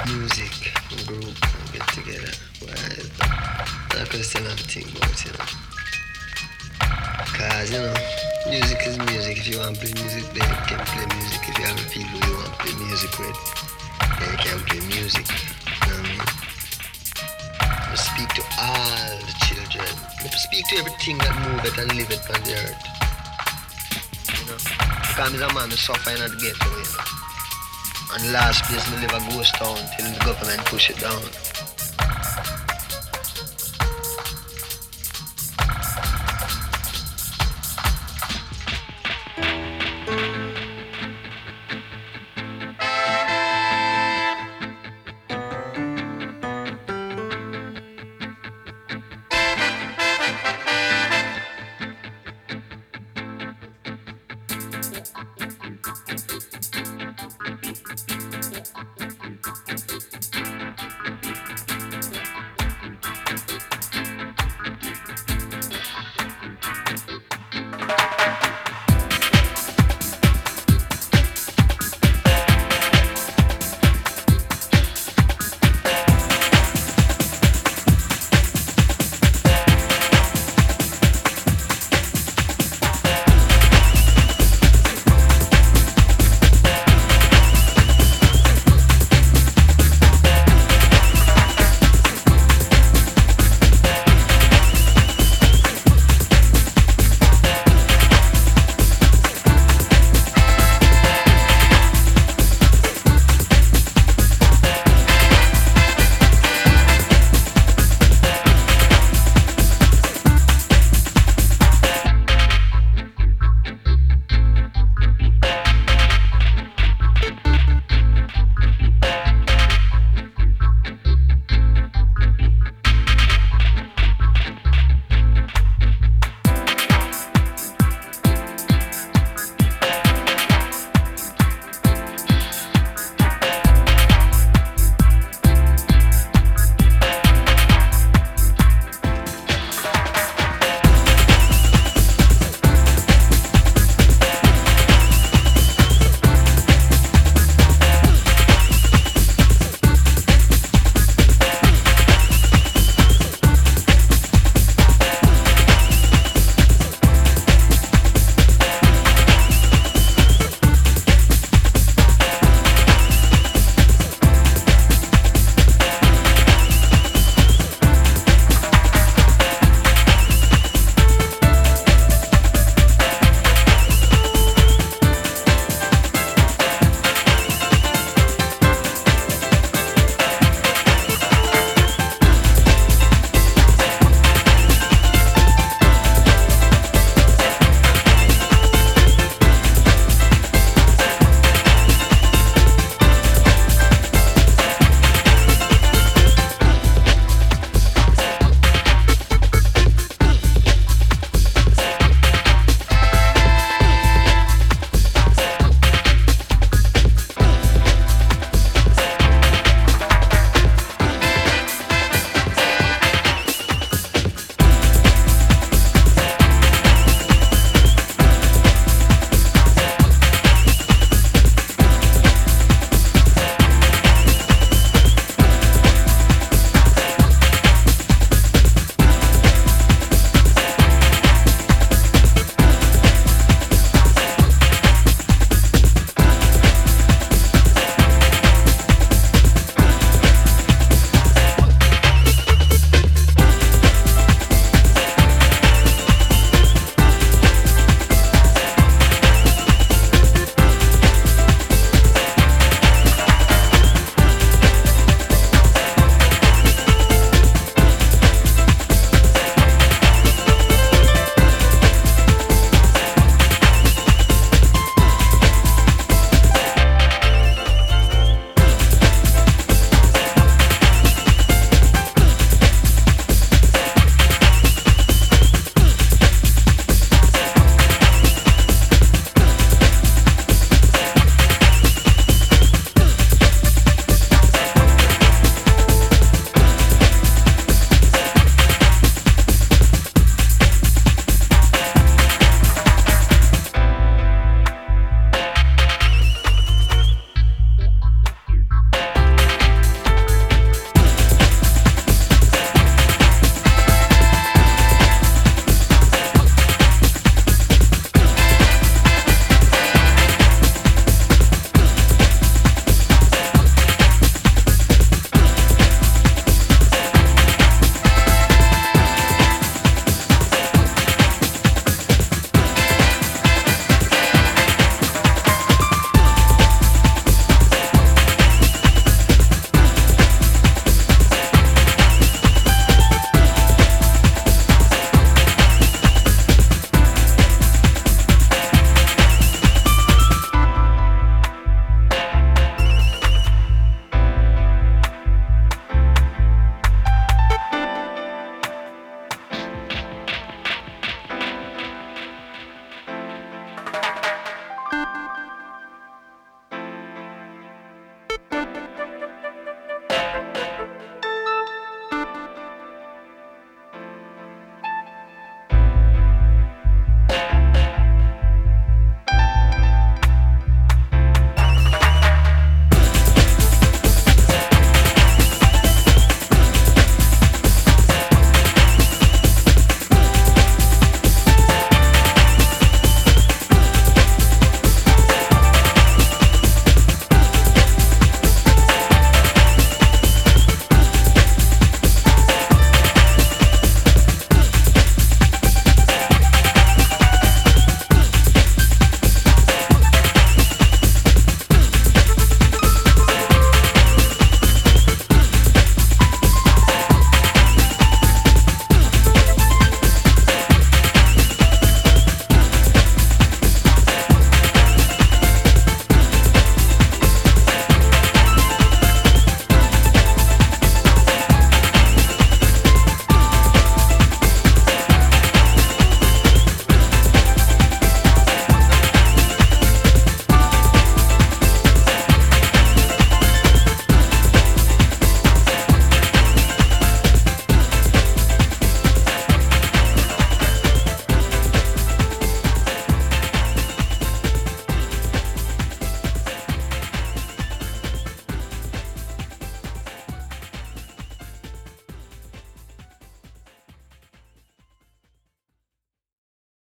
Music, group, get together. Well, I could still have a thing about, Cause, music is music. If you want to play music, then you can play music. If you have people you want to play music with, then you can play music. You know what I mean? We speak to all the children. We speak to everything that moveth and liveth on the earth. You know? Because I'm a man who suffer in the ghetto. And the last place me live a ghost town till the government push it down.